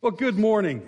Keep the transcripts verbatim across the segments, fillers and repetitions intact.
Well, good morning.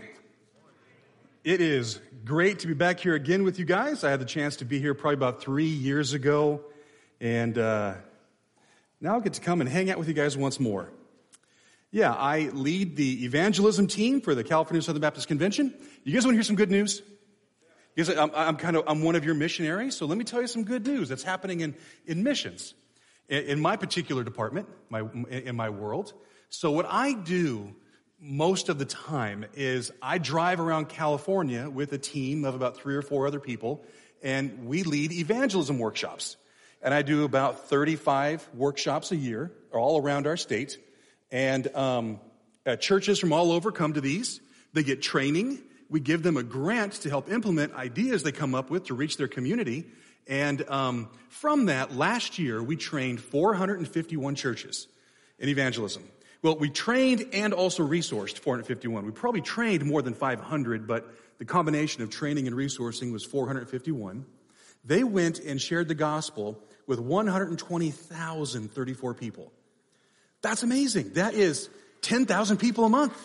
It is great to be back here again with you guys. I had the chance to be here probably about three years ago, and uh, now I get to come and hang out with you guys once more. Yeah, I lead the evangelism team for the California Southern Baptist Convention. You guys want to hear some good news? Because I'm, I'm kind of I'm one of your missionaries, so let me tell you some good news that's happening in in missions, in, in my particular department, my in my world. So what I do most of the time is I drive around California with a team of about three or four other people, and we lead evangelism workshops. And I do about thirty-five workshops a year, all around our state. And um, uh, churches from all over come to these. They get training. We give them a grant to help implement ideas they come up with to reach their community. And um, from that, last year, we trained four hundred fifty-one churches in evangelism. Well, we trained and also resourced four hundred fifty-one. We probably trained more than five hundred, but the combination of training and resourcing was four hundred fifty-one. They went and shared the gospel with one hundred twenty thousand thirty-four people. That's amazing. That is ten thousand people a month.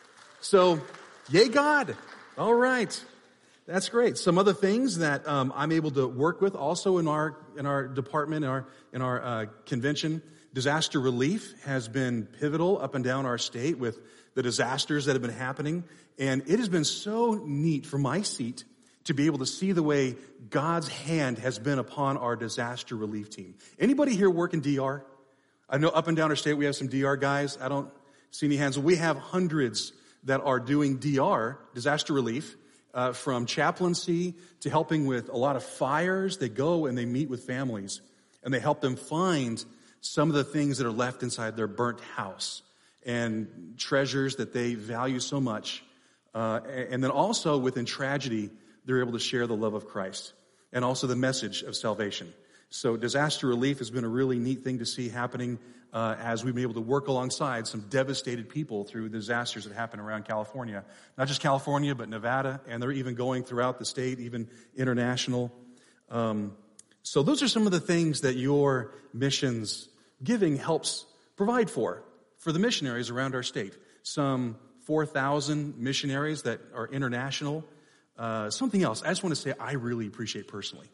So, yay God. All right. That's great. Some other things that um, I'm able to work with also in our in our department, in our, in our uh, convention. Disaster relief has been pivotal up and down our state with the disasters that have been happening. And it has been so neat from my seat to be able to see the way God's hand has been upon our disaster relief team. Anybody here work in D R? I know up and down our state we have some D R guys. I don't see any hands. We have hundreds that are doing D R, disaster relief, uh, from chaplaincy to helping with a lot of fires. They go and they meet with families and they help them find some of the things that are left inside their burnt house and treasures that they value so much. Uh, and then also within tragedy, they're able to share the love of Christ and also the message of salvation. So disaster relief has been a really neat thing to see happening uh, as we've been able to work alongside some devastated people through disasters that happen around California. Not just California, but Nevada, and they're even going throughout the state, even international. Um, so those are some of the things that your missions giving helps provide for, for the missionaries around our state. Some four thousand missionaries that are international. Uh, something else I just want to say I really appreciate personally.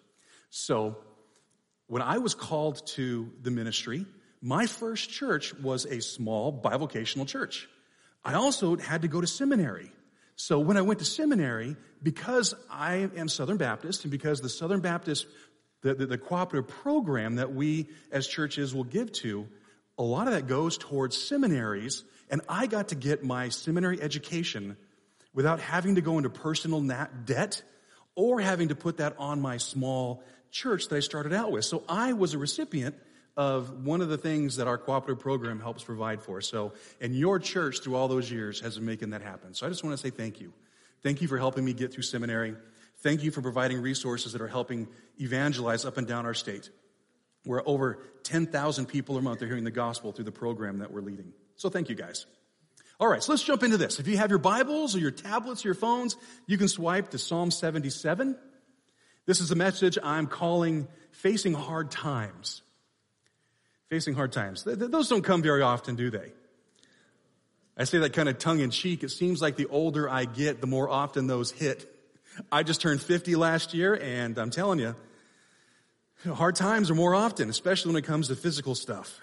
So when I was called to the ministry, my first church was a small bivocational church. I also had to go to seminary. So when I went to seminary, because I am Southern Baptist and because the Southern Baptist The, the, the cooperative program that we as churches will give to, a lot of that goes towards seminaries, and I got to get my seminary education without having to go into personal nat- debt or having to put that on my small church that I started out with. So I was a recipient of one of the things that our cooperative program helps provide for. So, and your church through all those years has been making that happen. So I just want to say thank you. Thank you for helping me get through seminary. Thank you for providing resources that are helping evangelize up and down our state, where over ten thousand people a month are hearing the gospel through the program that we're leading. So thank you, guys. All right, so let's jump into this. If you have your Bibles or your tablets or your phones, you can swipe to Psalm seventy-seven. This is a message I'm calling Facing Hard Times. Facing Hard Times. Those don't come very often, do they? I say that kind of tongue-in-cheek. It seems like the older I get, the more often those hit. I just turned fifty last year, and I'm telling you, hard times are more often, especially when it comes to physical stuff.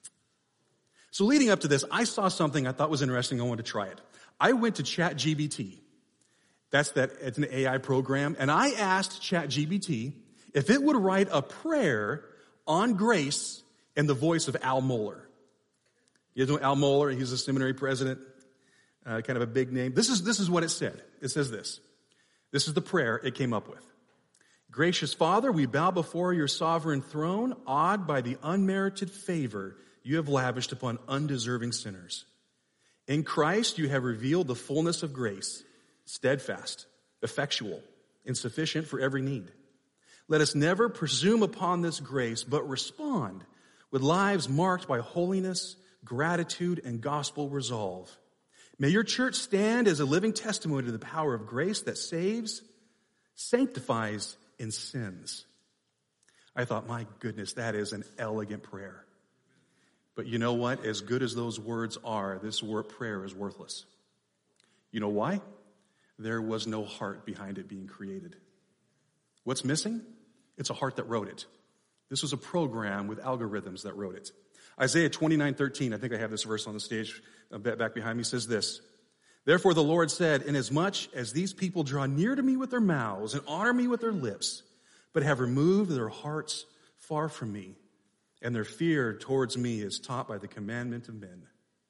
So leading up to this, I saw something I thought was interesting. I wanted to try it. I went to ChatGPT. That's that, it's an A I program, and I asked ChatGPT if it would write a prayer on grace in the voice of Al Mohler. You know Al Mohler? He's a seminary president, uh, kind of a big name. This is, this is what it said. It says this. This is the prayer it came up with. Gracious Father, we bow before your sovereign throne, awed by the unmerited favor you have lavished upon undeserving sinners. In Christ, you have revealed the fullness of grace, steadfast, effectual, and sufficient for every need. Let us never presume upon this grace, but respond with lives marked by holiness, gratitude, and gospel resolve. May your church stand as a living testimony to the power of grace that saves, sanctifies, and sins. I thought, my goodness, that is an elegant prayer. But you know what? As good as those words are, this word prayer is worthless. You know why? There was no heart behind it being created. What's missing? It's a heart that wrote it. This was a program with algorithms that wrote it. Isaiah twenty-nine thirteen, I think I have this verse on the stage back behind me, says this. Therefore the Lord said, inasmuch as these people draw near to me with their mouths and honor me with their lips, but have removed their hearts far from me, and their fear towards me is taught by the commandment of men.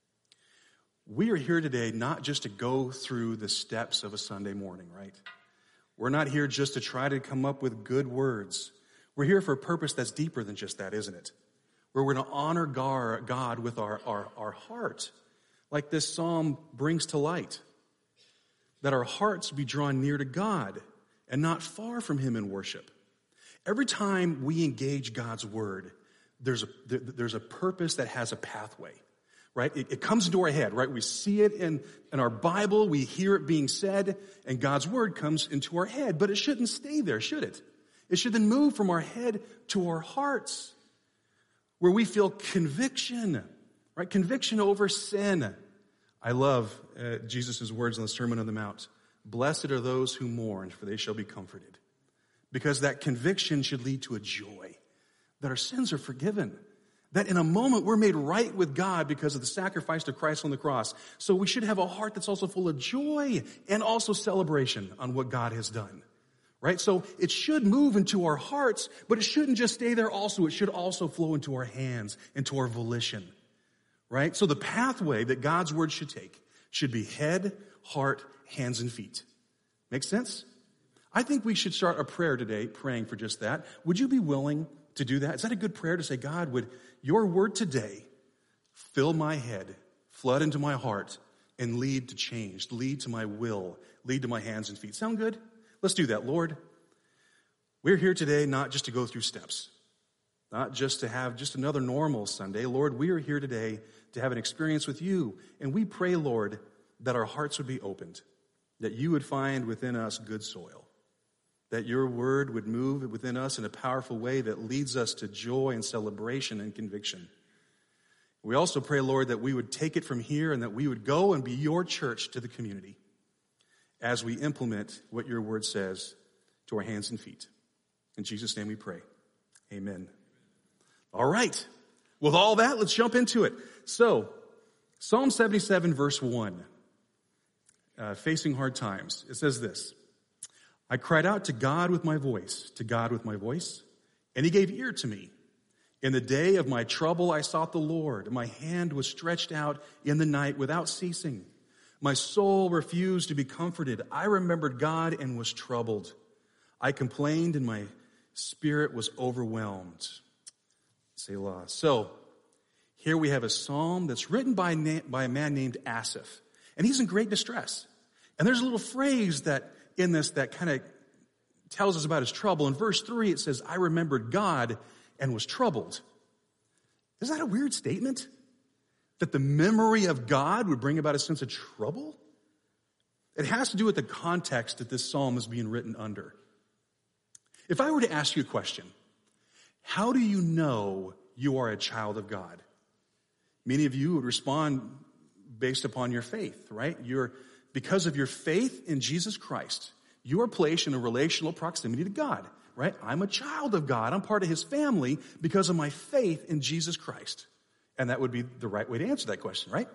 We are here today not just to go through the steps of a Sunday morning, right? We're not here just to try to come up with good words. We're here for a purpose that's deeper than just that, isn't it? Where we're going to honor God with our, our, our heart, like this psalm brings to light. That our hearts be drawn near to God and not far from him in worship. Every time we engage God's word, there's a, there's a purpose that has a pathway, right? It, it comes into our head, right? We see it in, in our Bible, we hear it being said, and God's word comes into our head. But it shouldn't stay there, should it? It should then move from our head to our hearts, where we feel conviction, right? Conviction over sin. I love uh, Jesus' words on the Sermon on the Mount. Blessed are those who mourn, for they shall be comforted. Because that conviction should lead to a joy, that our sins are forgiven, that in a moment we're made right with God because of the sacrifice of Christ on the cross. So we should have a heart that's also full of joy and also celebration on what God has done. Right? So it should move into our hearts, but it shouldn't just stay there also. It should also flow into our hands, into our volition. Right? So the pathway that God's word should take should be head, heart, hands, and feet. Make sense? I think we should start a prayer today praying for just that. Would you be willing to do that? Is that a good prayer to say, God, would your word today fill my head, flood into my heart, and lead to change, lead to my will, lead to my hands and feet? Sound good? Let's do that. Lord, we're here today not just to go through steps, not just to have just another normal Sunday. Lord, we are here today to have an experience with you. And we pray, Lord, that our hearts would be opened, that you would find within us good soil, that your word would move within us in a powerful way that leads us to joy and celebration and conviction. We also pray, Lord, that we would take it from here and that we would go and be your church to the community as we implement what your word says to our hands and feet. In Jesus' name we pray. Amen. All right. With all that, let's jump into it. So, Psalm seventy-seven, verse one, uh, facing hard times. It says this, I cried out to God with my voice, to God with my voice, and he gave ear to me. In the day of my trouble, I sought the Lord. My hand was stretched out in the night without ceasing. My soul refused to be comforted. I remembered God and was troubled. I complained and my spirit was overwhelmed. Selah. So, here we have a psalm that's written by, na- by a man named Asaph. And he's in great distress. And there's a little phrase that in this that kind of tells us about his trouble. In verse three, it says, I remembered God and was troubled. Is that a weird statement? That the memory of God would bring about a sense of trouble? It has to do with the context that this psalm is being written under. If I were to ask you a question, how do you know you are a child of God? Many of you would respond based upon your faith, right? You're, because of your faith in Jesus Christ, you are placed in a relational proximity to God, right? I'm a child of God. I'm part of his family because of my faith in Jesus Christ. And that would be the right way to answer that question, right?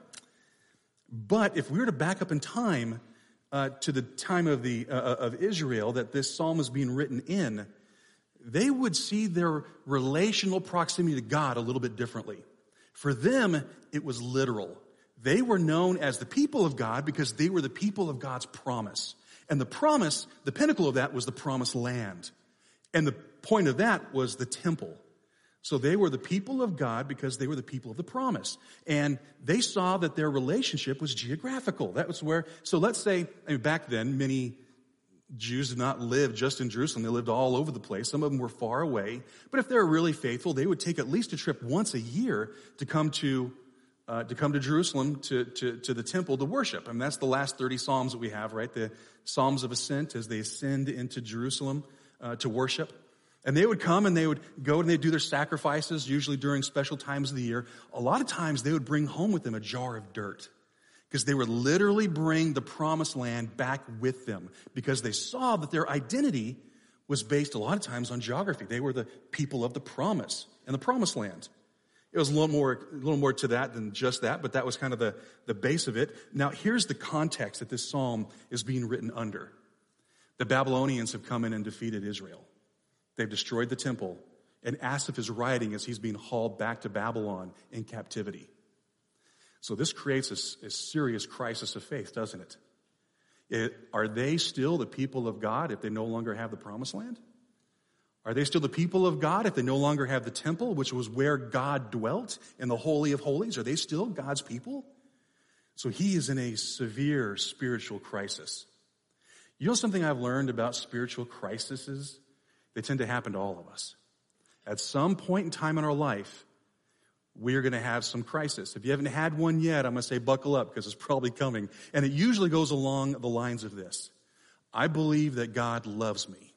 But if we were to back up in time uh, to the time of the uh, of Israel that this psalm is being written in, they would see their relational proximity to God a little bit differently. For them, it was literal. They were known as the people of God because they were the people of God's promise. And the promise, the pinnacle of that was the promised land. And the point of that was the temple. So they were the people of God because they were the people of the promise. And they saw that their relationship was geographical. That was where, so let's say, I mean, back then, many Jews did not live just in Jerusalem. They lived all over the place. Some of them were far away. But if they were really faithful, they would take at least a trip once a year to come to uh, to come to Jerusalem to, to, to the temple to worship. And that's the last thirty Psalms that we have, right? The Psalms of Ascent as they ascend into Jerusalem uh, to worship. And they would come and they would go and they'd do their sacrifices, usually during special times of the year. A lot of times they would bring home with them a jar of dirt. because they would literally bring the promised land back with them because they saw that their identity was based a lot of times on geography. They were the people of the promise and the promised land. It was a little more, a little more to that than just that, but that was kind of the, the base of it. Now, here's the context that this psalm is being written under. The Babylonians have come in and defeated Israel. They've destroyed the temple, and Asaph is writing as he's being hauled back to Babylon in captivity. So this creates a, a serious crisis of faith, doesn't it? it? Are they still the people of God if they no longer have the promised land? Are they still the people of God if they no longer have the temple, which was where God dwelt in the Holy of Holies? Are they still God's people? So he is in a severe spiritual crisis. You know something I've learned about spiritual crises? They tend to happen to all of us. At some point in time in our life, we're going to have some crisis. If you haven't had one yet, I'm going to say buckle up because it's probably coming. And it usually goes along the lines of this. I believe that God loves me,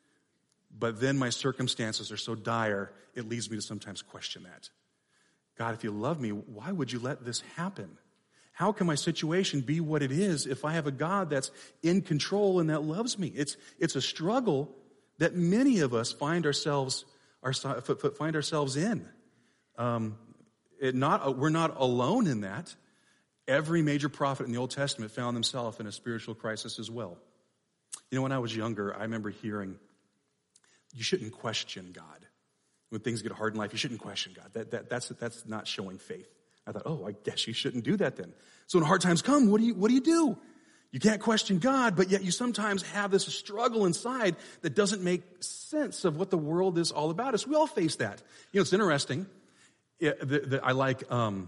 but then my circumstances are so dire, it leads me to sometimes question that. God, if you love me, why would you let this happen? How can my situation be what it is if I have a God that's in control and that loves me? It's, it's a struggle that many of us find ourselves, our, find ourselves in. Um, it not, we're not alone in that. Every major prophet in the Old Testament found himself in a spiritual crisis as well. You know, when I was younger, I remember hearing, you shouldn't question God. When things get hard in life, you shouldn't question God. That, that, that's, that's not showing faith. I thought, oh, I guess you shouldn't do that then. So when hard times come, what do you, what do you do? You can't question God, but yet you sometimes have this struggle inside that doesn't make sense of what the world is all about us. We all face that. You know, it's interesting. It, the, the, I like, um,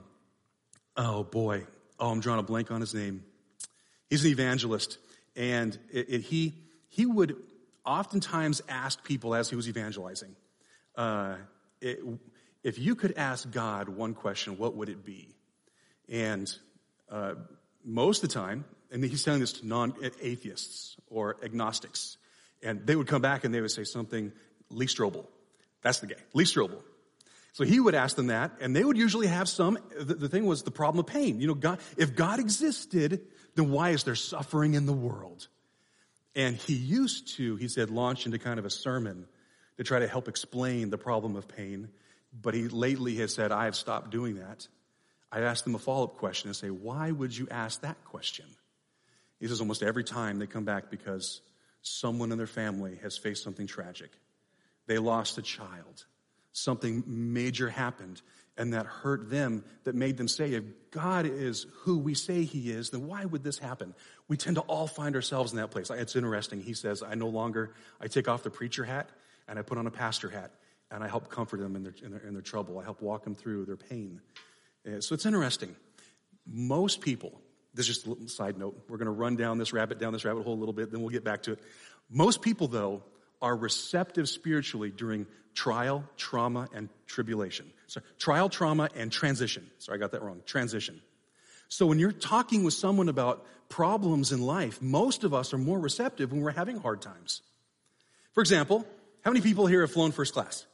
oh boy, oh, I'm drawing a blank on his name. He's an evangelist, and it, it, he he would oftentimes ask people as he was evangelizing, uh, it, if you could ask God one question, what would it be? And uh, most of the time, and he's telling this to non-atheists or agnostics, and they would come back and they would say something, Lee Strobel. That's the guy, Lee Strobel. So he would ask them that, and they would usually have some, the, the thing was the problem of pain. You know, God, if God existed, then why is there suffering in the world? And he used to, he said, launch into kind of a sermon to try to help explain the problem of pain. But he lately has said, I have stopped doing that. I asked them a follow-up question and say, why would you ask that question? He says almost every time they come back because someone in their family has faced something tragic. They lost a child. Something major happened, and that hurt them, that made them say, if God is who we say he is, then why would this happen? We tend to all find ourselves in that place. It's interesting. He says, I no longer, I take off the preacher hat, and I put on a pastor hat, and I help comfort them in their, in their, in their trouble. I help walk them through their pain. Uh, so it's interesting. Most people, this is just a little side note. We're going to run down this rabbit, down this rabbit hole a little bit, then we'll get back to it. Most people, though, are receptive spiritually during trial, trauma, and tribulation. So trial, trauma, and transition. Sorry, I got that wrong. Transition. So when you're talking with someone about problems in life, most of us are more receptive when we're having hard times. For example, how many people here have flown first class?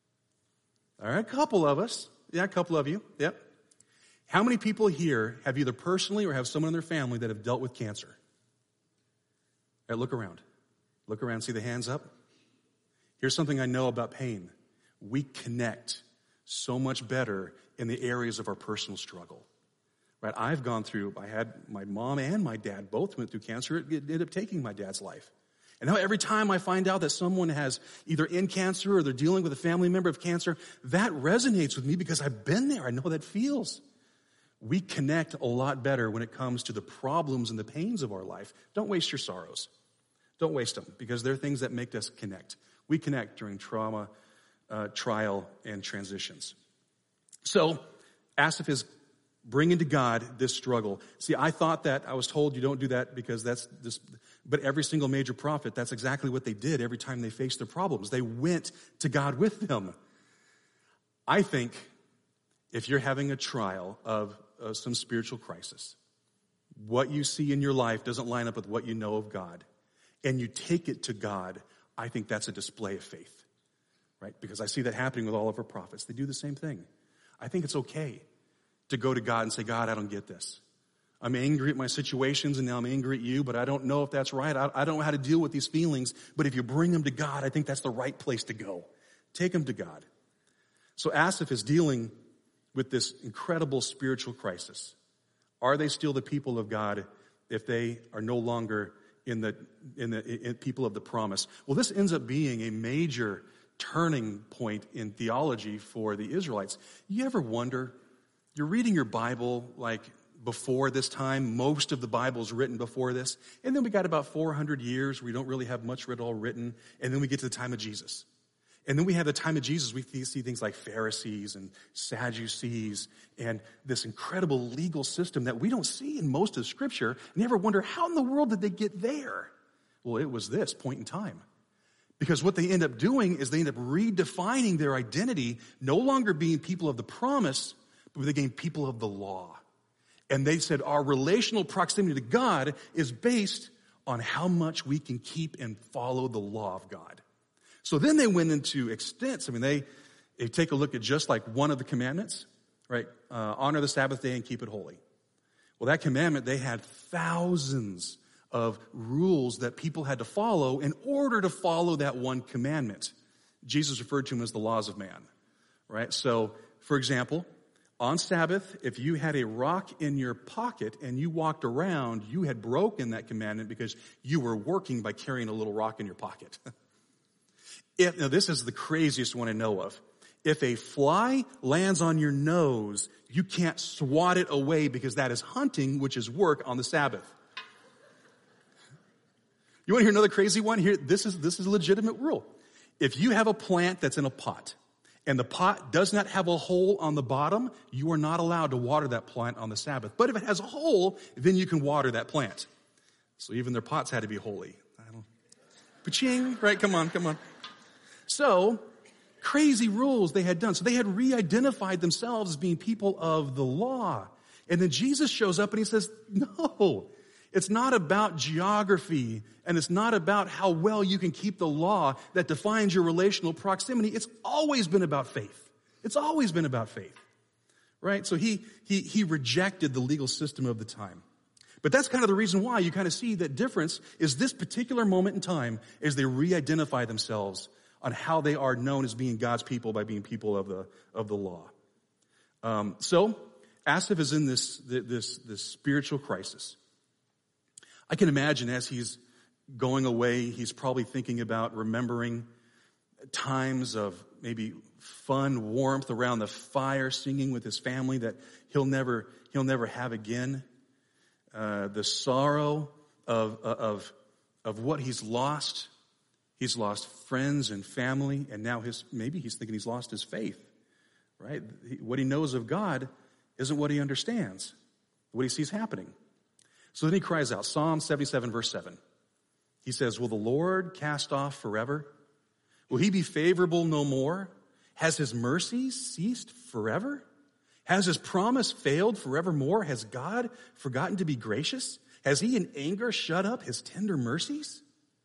All right, a couple of us. Yeah, a couple of you. Yep. How many people here have either personally or have someone in their family that have dealt with cancer? All right, look around. Look around, see the hands up? Here's something I know about pain. We connect so much better in the areas of our personal struggle. Right? I've gone through, I had my mom and my dad both went through cancer. It ended up taking my dad's life. And now every time I find out that someone has either in cancer or they're dealing with a family member of cancer, that resonates with me because I've been there. I know how that feels. We connect a lot better when it comes to the problems and the pains of our life. Don't waste your sorrows. Don't waste them because they're things that make us connect. We connect during trauma, uh, trial, and transitions. So Asaph is bringing to God this struggle. See, I thought that, I was told you don't do that because that's this, but every single major prophet, that's exactly what they did every time they faced their problems. They went to God with them. I think if you're having a trial of uh, some spiritual crisis, what you see in your life doesn't line up with what you know of God, and you take it to God, I think that's a display of faith, right? Because I see that happening with all of our prophets. They do the same thing. I think it's okay to go to God and say, God, I don't get this. I'm angry at my situations, and now I'm angry at you, but I don't know if that's right. I, I don't know how to deal with these feelings, but if you bring them to God, I think that's the right place to go. Take them to God. So Asaph is dealing with this incredible spiritual crisis. Are they still the people of God if they are no longer in the in the in people of the promise? Well, this ends up being a major turning point in theology for the Israelites. You ever wonder, you're reading your Bible like before this time, most of the Bible is written before this, and then we got about four hundred years, we don't really have much at all written, and then we get to the time of Jesus. And then we have the time of Jesus, we see things like Pharisees and Sadducees and this incredible legal system that we don't see in most of Scripture. And you ever wonder, how in the world did they get there? Well, it was this point in time. Because what they end up doing is they end up redefining their identity, no longer being people of the promise, but they became people of the law. And they said our relational proximity to God is based on how much we can keep and follow the law of God. So then they went into extents. I mean, they, they take a look at just like one of the commandments, right? Uh, honor the Sabbath day and keep it holy. Well, that commandment, they had thousands of rules that people had to follow in order to follow that one commandment. Jesus referred to them as the laws of man, right? So, for example, on Sabbath, if you had a rock in your pocket and you walked around, you had broken that commandment because you were working by carrying a little rock in your pocket. If, now, this is the craziest one I know of. If a fly lands on your nose, you can't swat it away because that is hunting, which is work on the Sabbath. You want to hear another crazy one? Here, this is, this is a legitimate rule. If you have a plant that's in a pot, and the pot does not have a hole on the bottom, you are not allowed to water that plant on the Sabbath. But if it has a hole, then you can water that plant. So even their pots had to be holy. I don't, pa-ching, right? Come on, come on. So, crazy rules they had done. So they had re-identified themselves as being people of the law. And then Jesus shows up and he says, no, it's not about geography and it's not about how well you can keep the law that defines your relational proximity. It's always been about faith. It's always been about faith, right? So he, he, he rejected the legal system of the time. But that's kind of the reason why you kind of see that difference is this particular moment in time as they re-identify themselves on how they are known as being God's people by being people of the of the law. Um, so Asaph is in this this this spiritual crisis. I can imagine as he's going away, he's probably thinking about remembering times of maybe fun warmth around the fire, singing with his family that he'll never he'll never have again. Uh, the sorrow of of of what he's lost. He's lost friends and family, and now his maybe he's thinking he's lost his faith, right? He, what he knows of God isn't what he understands, what he sees happening. So then he cries out, Psalm seventy-seven, verse seven. He says, will the Lord cast off forever? Will he be favorable no more? Has his mercy ceased forever? Has his promise failed forevermore? Has God forgotten to be gracious? Has he in anger shut up his tender mercies?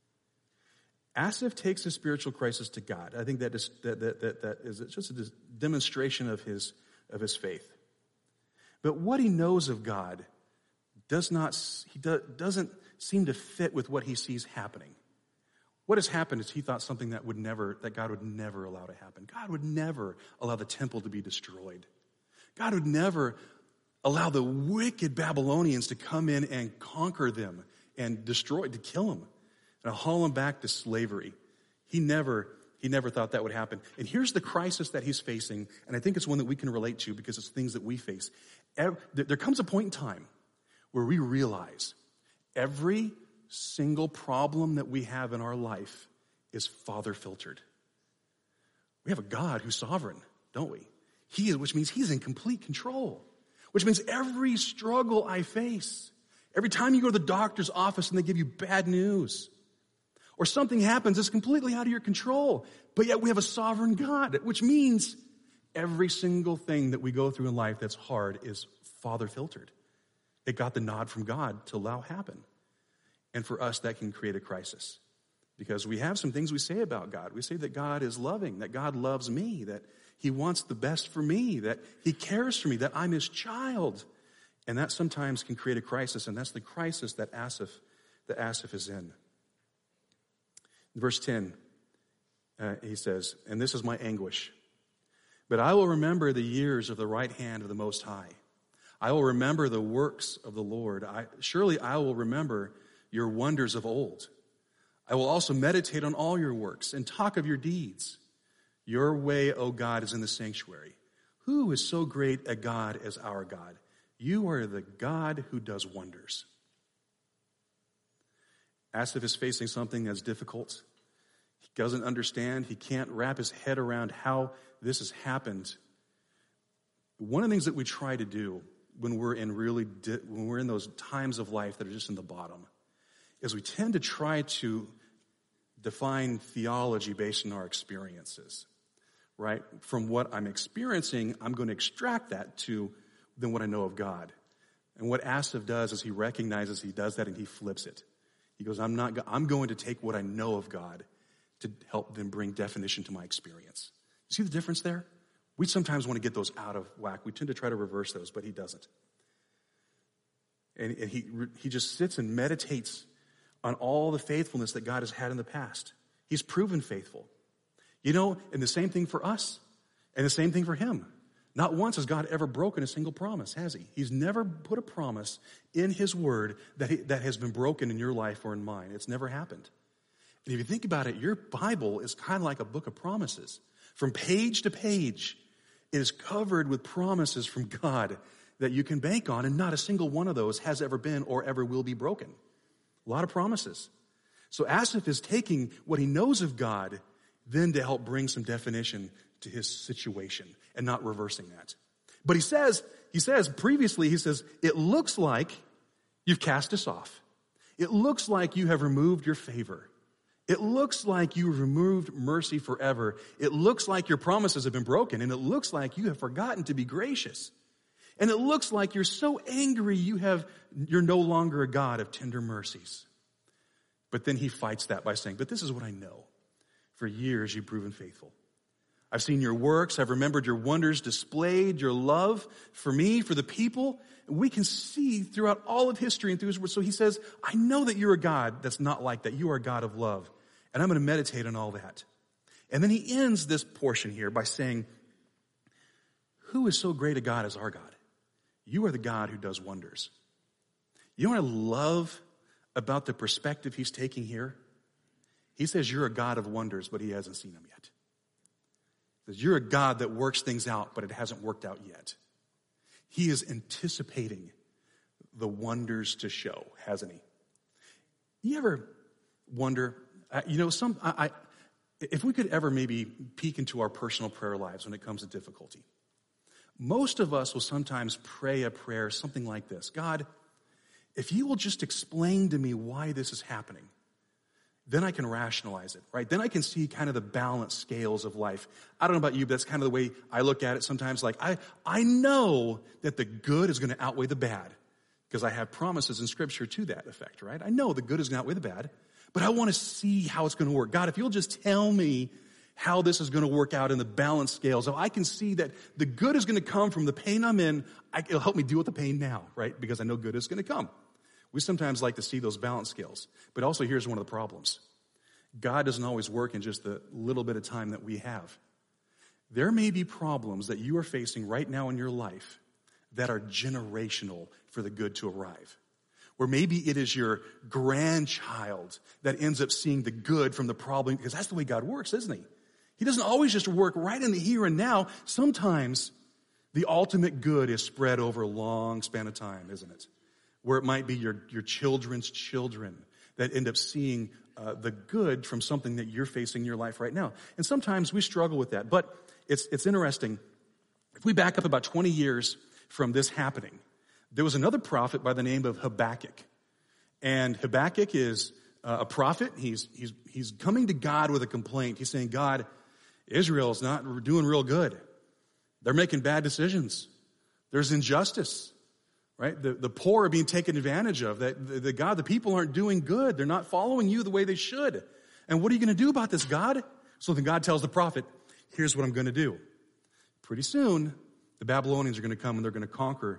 Asaph takes his spiritual crisis to God. I think that is, that, that, that, that is just a demonstration of his, of his faith. But what he knows of God does not, he do, doesn't seem to fit with what he sees happening. What has happened is he thought something that would never, that God would never allow to happen. God would never allow the temple to be destroyed. God would never allow the wicked Babylonians to come in and conquer them and destroy, to kill them. And haul him back to slavery. He never, he never thought that would happen. And here's the crisis that he's facing, and I think it's one that we can relate to because it's things that we face. There comes a point in time where we realize every single problem that we have in our life is Father-filtered. We have a God who's sovereign, don't we? He is, which means he's in complete control. Which means every struggle I face, every time you go to the doctor's office and they give you bad news, or something happens that's completely out of your control, but yet we have a sovereign God, which means every single thing that we go through in life that's hard is Father-filtered. It got the nod from God to allow happen. And for us, that can create a crisis. Because we have some things we say about God. We say that God is loving, that God loves me, that he wants the best for me, that he cares for me, that I'm his child. And that sometimes can create a crisis, and that's the crisis that Asaph, that Asaph is in. In verse ten, uh, he says, and this is my anguish, but I will remember the years of the right hand of the Most High. I will remember the works of the Lord. I, surely I will remember your wonders of old. I will also meditate on all your works and talk of your deeds. Your way, O God, is in the sanctuary. Who is so great a God as our God? You are the God who does wonders. Asaph is facing something that's difficult. He doesn't understand. He can't wrap his head around how this has happened. One of the things that we try to do when we're in really di- when we're in those times of life that are just in the bottom is we tend to try to define theology based on our experiences, right? From what I'm experiencing, I'm going to extract that to then what I know of God. And what Asaph does is he recognizes he does that and he flips it. He goes, I'm not, I'm going to take what I know of God to help them bring definition to my experience. You see the difference there? We sometimes want to get those out of whack. We tend to try to reverse those, but he doesn't. And, and he, he just sits and meditates on all the faithfulness that God has had in the past. He's proven faithful. You know, and the same thing for us, and the same thing for him. Not once has God ever broken a single promise, has he? He's never put a promise in his word that, he, that has been broken in your life or in mine. It's never happened. And if you think about it, your Bible is kind of like a book of promises. From page to page, it is covered with promises from God that you can bank on, and not a single one of those has ever been or ever will be broken. A lot of promises. So Asaph is taking what he knows of God then to help bring some definition to his situation and not reversing that. But he says, he says previously, he says, it looks like you've cast us off. It looks like you have removed your favor. It looks like you have removed mercy forever. It looks like your promises have been broken, and it looks like you have forgotten to be gracious. And it looks like you're so angry you have, you're no longer a God of tender mercies. But then he fights that by saying, but this is what I know. For years you've proven faithful. I've seen your works. I've remembered your wonders displayed, your love for me, for the people. And we can see throughout all of history and through his word. So he says, I know that you're a God that's not like that. You are a God of love. And I'm going to meditate on all that. And then he ends this portion here by saying, who is so great a God as our God? You are the God who does wonders. You know what I love about the perspective he's taking here? He says you're a God of wonders, but he hasn't seen them yet. He says you're a God that works things out, but it hasn't worked out yet. He is anticipating the wonders to show, hasn't he? You ever wonder, uh, you know, some I, I, if we could ever maybe peek into our personal prayer lives when it comes to difficulty. Most of us will sometimes pray a prayer something like this. God, if you will just explain to me why this is happening, then I can rationalize it, right? Then I can see kind of the balanced scales of life. I don't know about you, but that's kind of the way I look at it sometimes. Like, I, I know that the good is going to outweigh the bad because I have promises in Scripture to that effect, right? I know the good is going to outweigh the bad, but I want to see how it's going to work. God, if you'll just tell me how this is going to work out in the balanced scales, so I can see that the good is going to come from the pain I'm in, I, it'll help me deal with the pain now, right? Because I know good is going to come. We sometimes like to see those balance scales. But also here's one of the problems. God doesn't always work in just the little bit of time that we have. There may be problems that you are facing right now in your life that are generational for the good to arrive. Or maybe it is your grandchild that ends up seeing the good from the problem, because that's the way God works, isn't he? He doesn't always just work right in the here and now. Sometimes the ultimate good is spread over a long span of time, isn't it? Where it might be your, your children's children that end up seeing uh, the good from something that you're facing in your life right now. And sometimes we struggle with that. But it's it's interesting. If we back up about twenty years from this happening, there was another prophet by the name of Habakkuk. And Habakkuk is uh, a prophet. He's, he's, he's coming to God with a complaint. He's saying, God, Israel's not doing real good. They're making bad decisions. There's injustice. Right? The, the poor are being taken advantage of. That the, the God, the people aren't doing good. They're not following you the way they should. And what are you going to do about this, God? So then God tells the prophet, here's what I'm going to do. Pretty soon, the Babylonians are going to come and they're going to conquer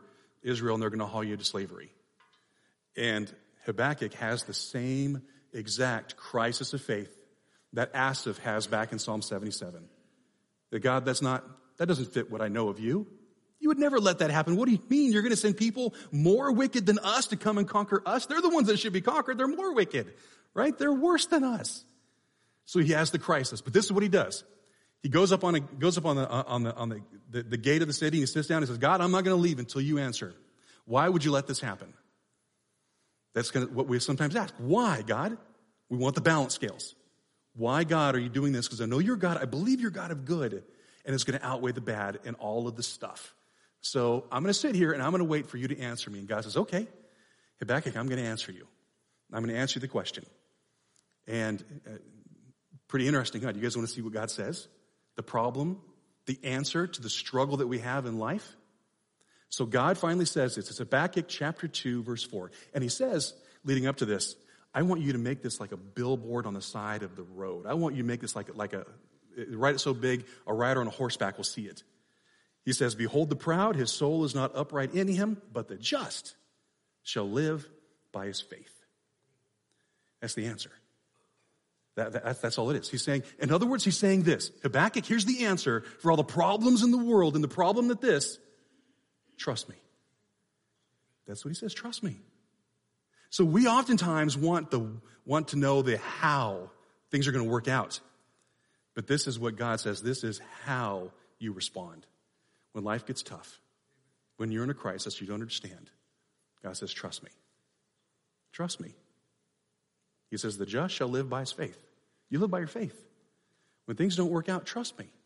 Israel and they're going to haul you into slavery. And Habakkuk has the same exact crisis of faith that Asaph has back in Psalm seventy-seven. That God, that's not, that doesn't fit what I know of you. You would never let that happen. What do you mean? You're going to send people more wicked than us to come and conquer us? They're the ones that should be conquered. They're more wicked, right? They're worse than us. So he has the crisis. But this is what he does. He goes up on a, goes up on the on the on the, the, the gate of the city and he sits down and says, God, I'm not going to leave until you answer. Why would you let this happen? That's gonna, what we sometimes ask. Why, God? We want the balance scales. Why, God, are you doing this? Because I know you're God. I believe you're God of good. And it's going to outweigh the bad and all of the stuff. So I'm going to sit here and I'm going to wait for you to answer me. And God says, okay, Habakkuk, I'm going to answer you. I'm going to answer you the question. And uh, pretty interesting, God. You guys want to see what God says? The problem, the answer to the struggle that we have in life? So God finally says this. It's Habakkuk chapter two, verse four. And he says, leading up to this, I want you to make this like a billboard on the side of the road. I want you to make this like, like a, write it so big, a rider on a horseback will see it. He says, behold the proud, his soul is not upright in him, but the just shall live by his faith. That's the answer. That, that, that's all it is. He's saying, in other words, he's saying this. Habakkuk, here's the answer for all the problems in the world and the problem that this, trust me. That's what he says, trust me. So we oftentimes want the want to know the how things are going to work out. But this is what God says. This is how you respond. When life gets tough, when you're in a crisis you don't understand, God says, trust me. Trust me. He says, the just shall live by his faith. You live by your faith. When things don't work out, trust me.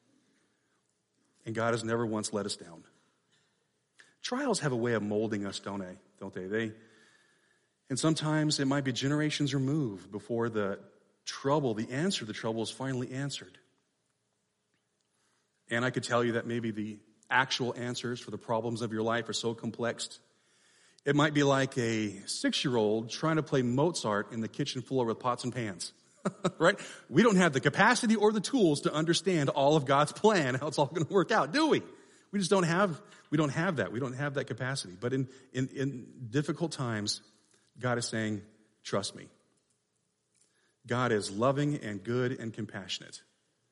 And God has never once let us down. Trials have a way of molding us, don't they? Don't they? They And sometimes it might be generations removed before the trouble, the answer to the trouble is finally answered. And I could tell you that maybe the actual answers for the problems of your life are so complex. It might be like a six-year-old trying to play Mozart in the kitchen floor with pots and pans, right? We don't have the capacity or the tools to understand all of God's plan, how it's all going to work out, do we? We just don't have, we don't have that. We don't have that capacity. But in, in, in difficult times, God is saying, trust me. God is loving and good and compassionate.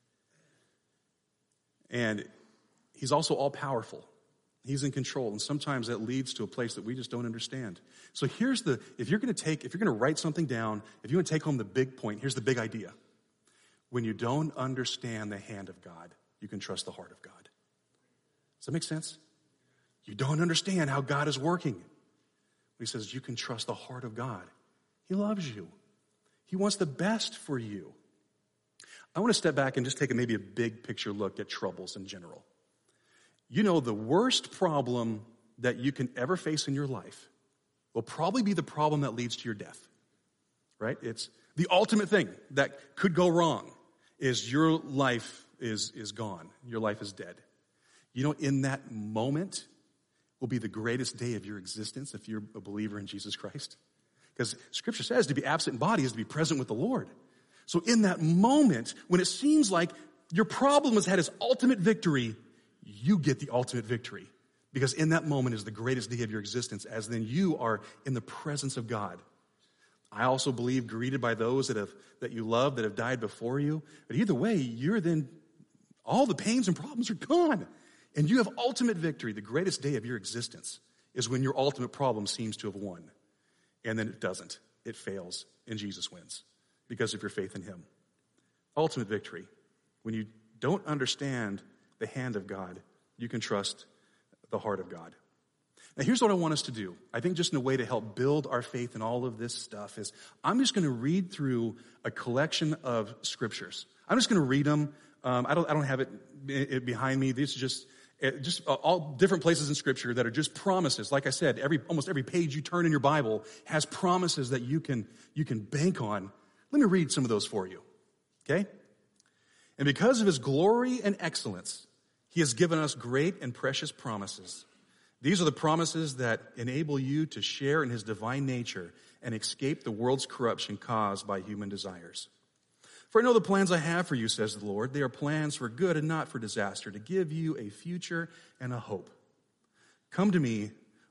And he's also all-powerful. He's in control. And sometimes that leads to a place that we just don't understand. So here's the, if you're going to take, if you're going to write something down, if you want to take home the big point, here's the big idea. When you don't understand the hand of God, you can trust the heart of God. Does that make sense? You don't understand how God is working. He says, you can trust the heart of God. He loves you. He wants the best for you. I want to step back and just take a, maybe a big picture look at troubles in general. You know, the worst problem that you can ever face in your life will probably be the problem that leads to your death, right? It's the ultimate thing that could go wrong is your life is, is gone. Your life is dead. You know, in that moment will be the greatest day of your existence if you're a believer in Jesus Christ. Because Scripture says to be absent in body is to be present with the Lord. So in that moment, when it seems like your problem has had its ultimate victory, you get the ultimate victory. Because in that moment is the greatest day of your existence, as then you are in the presence of God. I also believe greeted by those that have that you love, that have died before you. But either way, you're then, all the pains and problems are gone. And you have ultimate victory. The greatest day of your existence is when your ultimate problem seems to have won. And then it doesn't. It fails, and Jesus wins because of your faith in him. Ultimate victory. When you don't understand the hand of God, you can trust the heart of God. Now, here's what I want us to do. I think just in a way to help build our faith in all of this stuff is I'm just going to read through a collection of scriptures. I'm just going to read them. Um, I don't. I don't have it, it behind me. These are just just all different places in Scripture that are just promises. Like I said, every almost every page you turn in your Bible has promises that you can you can bank on. Let me read some of those for you. Okay? And because of his glory and excellence, he has given us great and precious promises. These are the promises that enable you to share in his divine nature and escape the world's corruption caused by human desires. For I know the plans I have for you, says the Lord. They are plans for good and not for disaster, to give you a future and a hope. Come to me,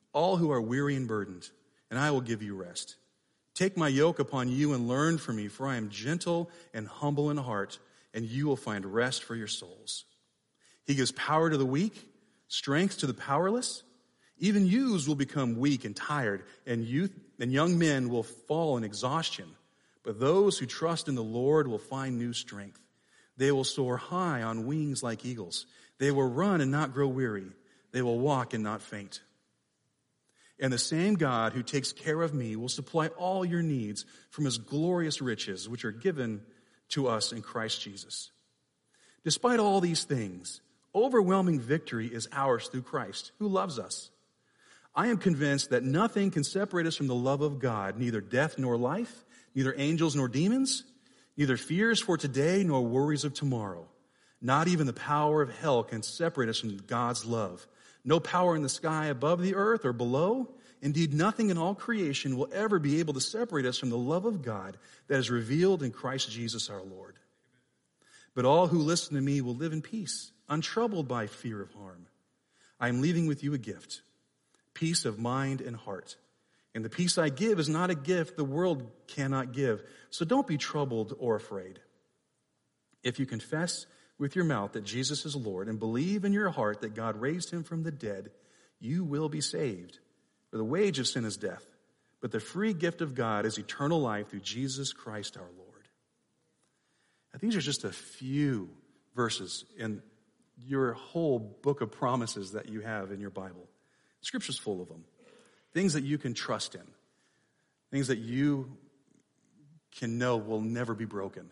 all who are weary and burdened, and I will give you rest. Take my yoke upon you and learn from me, for I am gentle and humble in heart, and you will find rest for your souls. He gives power to the weak, strength to the powerless. Even youths will become weak and tired, and youth and young men will fall in exhaustion. But those who trust in the Lord will find new strength. They will soar high on wings like eagles. They will run and not grow weary. They will walk and not faint. And the same God who takes care of me will supply all your needs from his glorious riches, which are given to us in Christ Jesus. Despite all these things, overwhelming victory is ours through Christ, who loves us. I am convinced that nothing can separate us from the love of God, neither death nor life, neither angels nor demons, neither fears for today nor worries of tomorrow. Not even the power of hell can separate us from God's love. No power in the sky above the earth or below. Indeed, nothing in all creation will ever be able to separate us from the love of God that is revealed in Christ Jesus our Lord. But all who listen to me will live in peace, untroubled by fear of harm. I am leaving with you a gift, peace of mind and heart. And the peace I give is not a gift the world cannot give. So don't be troubled or afraid. If you confess with your mouth that Jesus is Lord and believe in your heart that God raised him from the dead, you will be saved. For the wage of sin is death, but the free gift of God is eternal life through Jesus Christ our Lord. Now, these are just a few verses in your whole book of promises that you have in your Bible. Scripture's full of them. Things that you can trust in. Things that you can know will never be broken.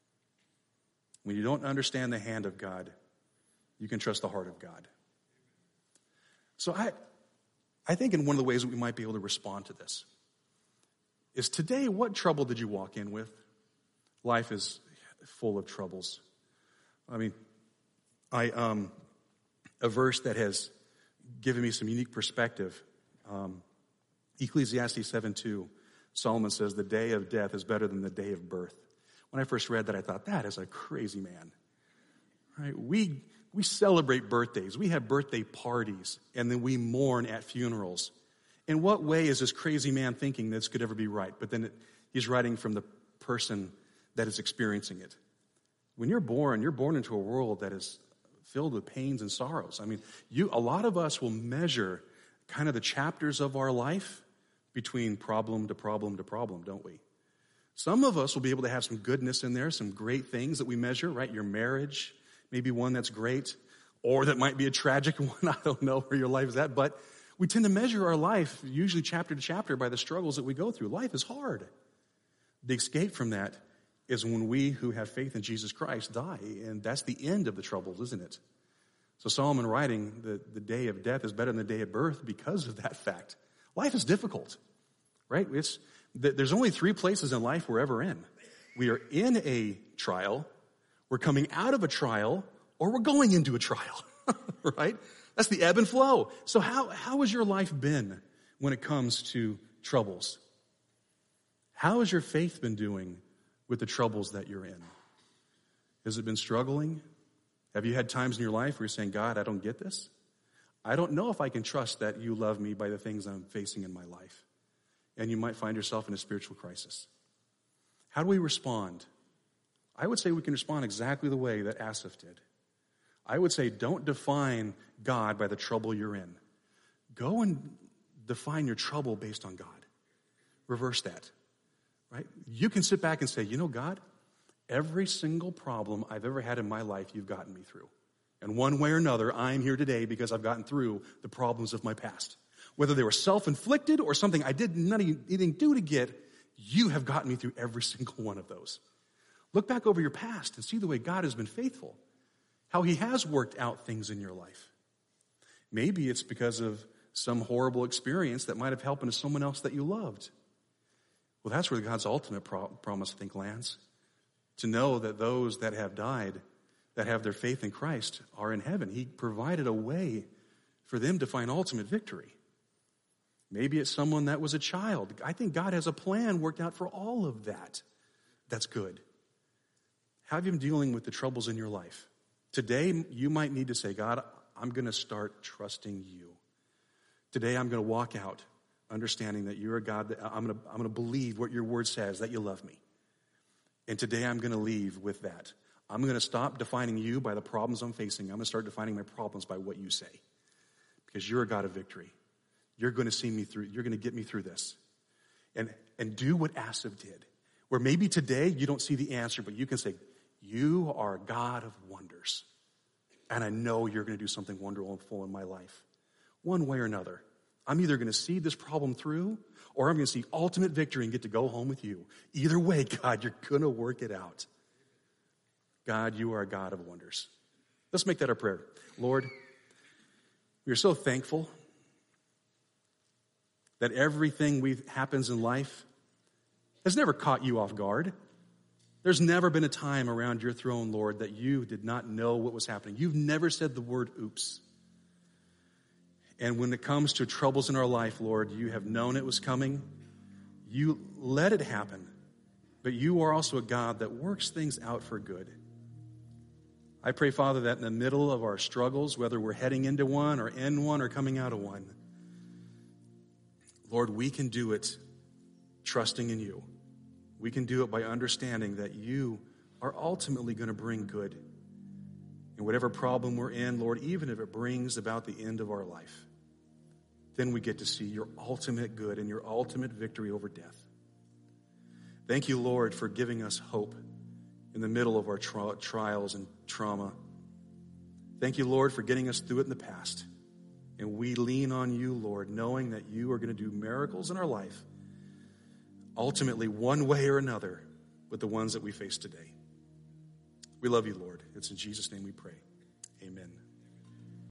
When you don't understand the hand of God, you can trust the heart of God. So I, I think in one of the ways that we might be able to respond to this is today, what trouble did you walk in with? Life is full of troubles. I mean, I um, a verse that has given me some unique perspective. Um, Ecclesiastes seven two, Solomon says, the day of death is better than the day of birth. When I first read that, I thought, that is a crazy man. Right? We we celebrate birthdays. We have birthday parties, and then we mourn at funerals. In what way is this crazy man thinking this could ever be right? But then it, he's writing from the person that is experiencing it. When you're born, you're born into a world that is filled with pains and sorrows. I mean, you a lot of us will measure kind of the chapters of our life between problem to problem to problem, don't we? Some of us will be able to have some goodness in there, some great things that we measure, right? Your marriage, maybe one that's great, or that might be a tragic one. I don't know where your life is at, but we tend to measure our life, usually chapter to chapter, by the struggles that we go through. Life is hard. The escape from that is when we who have faith in Jesus Christ die, and that's the end of the troubles, isn't it? So Solomon writing, the, the day of death is better than the day of birth because of that fact. Life is difficult, right? It's There's only three places in life we're ever in. We are in a trial, we're coming out of a trial, or we're going into a trial, right? That's the ebb and flow. So how, how has your life been when it comes to troubles? How has your faith been doing with the troubles that you're in? Has it been struggling? Have you had times in your life where you're saying, God, I don't get this? I don't know if I can trust that you love me by the things I'm facing in my life. And you might find yourself in a spiritual crisis. How do we respond? I would say we can respond exactly the way that Asaph did. I would say don't define God by the trouble you're in. Go and define your trouble based on God. Reverse that, right? You can sit back and say, you know, God, every single problem I've ever had in my life, you've gotten me through. And one way or another, I'm here today because I've gotten through the problems of my past. Whether they were self-inflicted or something I did not even do to get, you have gotten me through every single one of those. Look back over your past and see the way God has been faithful, how he has worked out things in your life. Maybe it's because of some horrible experience that might have happened to someone else that you loved. Well, that's where God's ultimate pro- promise, I think, lands. To know that those that have died, that have their faith in Christ, are in heaven. He provided a way for them to find ultimate victory. Maybe it's someone that was a child. I think God has a plan worked out for all of that. That's good. How have you been dealing with the troubles in your life? Today, you might need to say, God, I'm going to start trusting you. Today I'm going to walk out understanding that you're a God that I'm going to, I'm going to believe what your word says, that you love me. And today I'm going to leave with that. I'm going to stop defining you by the problems I'm facing. I'm going to start defining my problems by what you say. Because you're a God of victory. You're going to see me through. You're going to get me through this. And, and do what Asaph did. Where maybe today you don't see the answer, but you can say, you are a God of wonders. And I know you're going to do something wonderful in my life. One way or another. I'm either going to see this problem through, or I'm going to see ultimate victory and get to go home with you. Either way, God, you're going to work it out. God, you are a God of wonders. Let's make that our prayer. Lord, we are so thankful that everything we happens in life has never caught you off guard. There's never been a time around your throne, Lord, that you did not know what was happening. You've never said the word oops. And when it comes to troubles in our life, Lord, you have known it was coming. You let it happen. But you are also a God that works things out for good. I pray, Father, that in the middle of our struggles, whether we're heading into one or in one or coming out of one, Lord, we can do it trusting in you. We can do it by understanding that you are ultimately going to bring good. And whatever problem we're in, Lord, even if it brings about the end of our life, then we get to see your ultimate good and your ultimate victory over death. Thank you, Lord, for giving us hope in the middle of our tri- trials and trauma. Thank you, Lord, for getting us through it in the past. And we lean on you, Lord, knowing that you are going to do miracles in our life, ultimately one way or another, with the ones that we face today. We love you, Lord. It's in Jesus' name we pray. Amen.